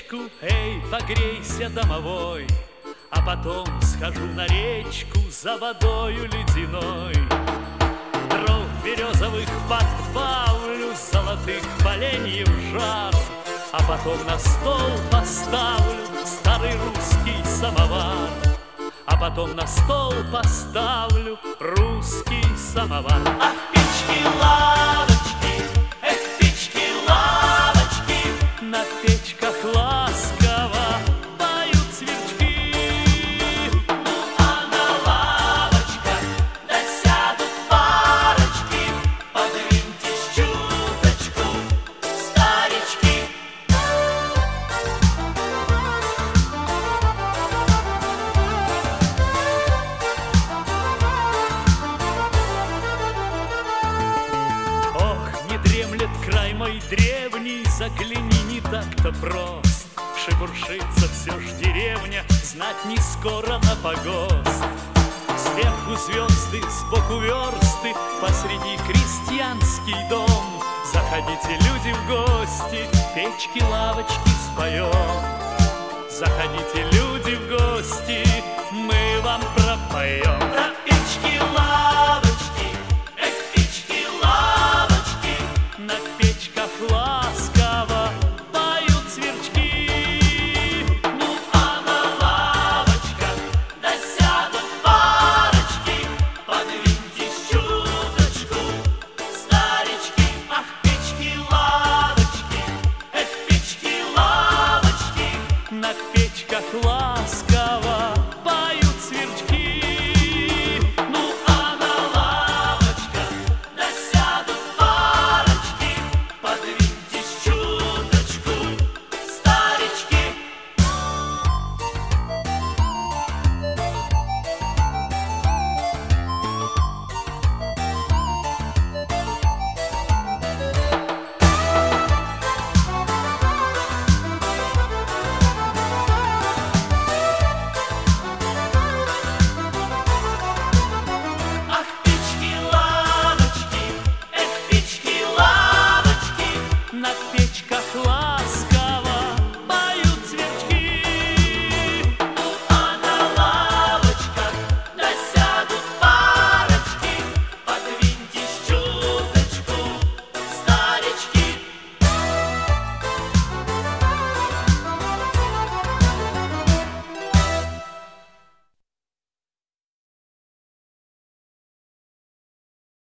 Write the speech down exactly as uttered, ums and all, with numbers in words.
печку, эй, погрейся, домовой, а потом схожу на речку за водою ледяной. Дров березовых подбавлю, золотых поленьев жар, а потом на стол поставлю старый русский самовар. А потом на стол поставлю русский самовар. Ах, печки-лавочки, эх, печки-лавочки, на печках ласково поют сверчки. Ну а на лавочках да сядут парочки, подвиньтесь чуточку, старички. Край мой древний, загляни, не так-то прост. Шебуршится все ж деревня, знать не скоро на погост. Сверху звезды, сбоку версты, посреди крестьянский дом. Заходите, люди, в гости, печки, лавочки споем. Заходите, люди, в гости, мы вам про